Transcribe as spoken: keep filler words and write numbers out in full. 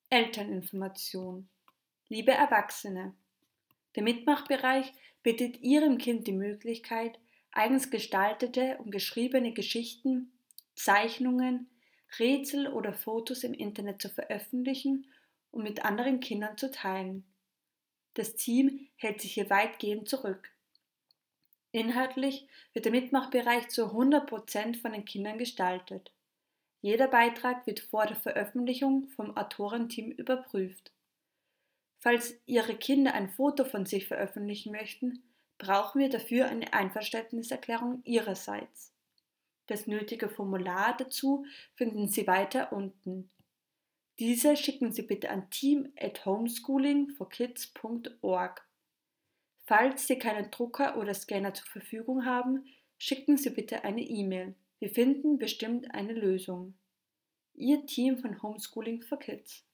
Elterninformation. Liebe Erwachsene, der Mitmachbereich bietet Ihrem Kind die Möglichkeit, eigens gestaltete und geschriebene Geschichten, Zeichnungen, Rätsel oder Fotos im Internet zu veröffentlichen und mit anderen Kindern zu teilen. Das Team hält sich hier weitgehend zurück. Inhaltlich wird der Mitmachbereich zu hundert Prozent von den Kindern gestaltet. Jeder Beitrag wird vor der Veröffentlichung vom Autorenteam überprüft. Falls Ihre Kinder ein Foto von sich veröffentlichen möchten, brauchen wir dafür eine Einverständniserklärung Ihrerseits. Das nötige Formular dazu finden Sie weiter unten. Diese schicken Sie bitte an team at homeschooling for kids punkt org. Falls Sie keinen Drucker oder Scanner zur Verfügung haben, schicken Sie bitte eine E-Mail. Wir finden bestimmt eine Lösung. Ihr Team von Homeschooling for Kids.